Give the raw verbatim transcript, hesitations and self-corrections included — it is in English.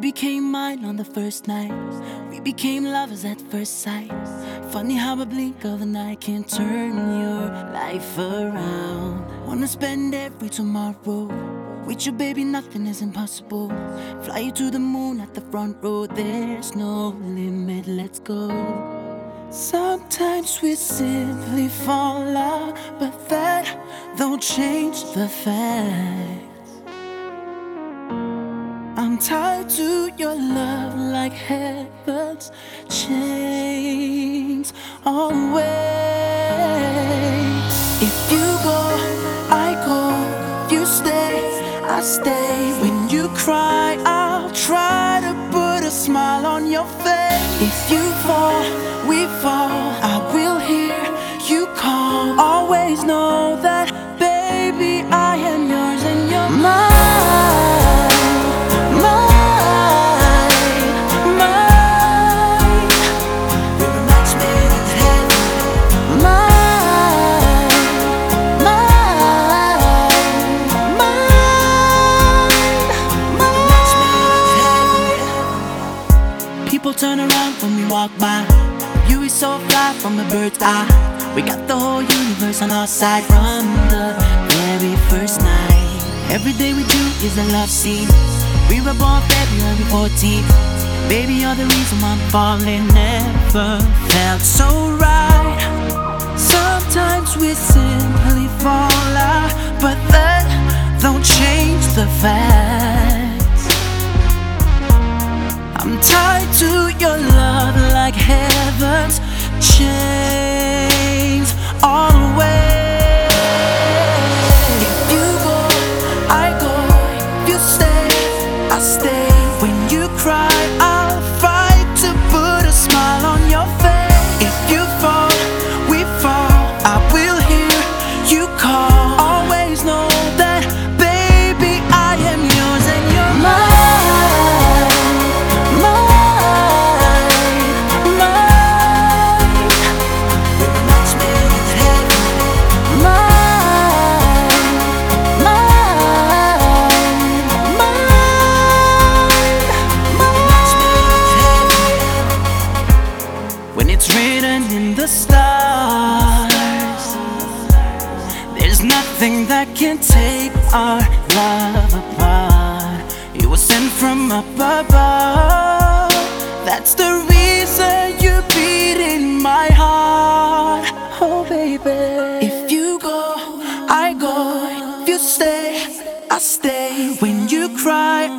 became mine on the first night. We became lovers at first sight. Funny how a blink of an eye can turn your life around. Wanna spend every tomorrow with you, baby, nothing is impossible. Fly you to the moon at the front row. There's no limit, let's go. Sometimes we simply fall out, but that don't change the fact I'm tied to your love like heaven's chains always. If you go, I go. If you stay, I stay. When you cry, I'll try to put a smile on your face. If you fall, we fall. I will hear you call. Always know that, baby, I am yours and you're mine. People turn around when we walk by. You is so fly from a bird's eye. We got the whole universe on our side from the very first night. Every day we do is a love scene. We were born February fourteenth. Baby, you're the reason I'm falling. Never felt so right. Sometimes we simply fall out, but that don't change the facts. I'm tied to your love like heaven's chains always. If you go, I go. If you stay, I stay. When you cry, I'll fight to put a smile on your face. If you fall, we fall. I will hear you call. Always know that, baby, I am yours and you're mine. Written in the stars, there's nothing that can take our love apart. You were sent from up above. That's the reason you beat in my heart. Oh baby, if you go, I go. If you stay, I stay. When you cry,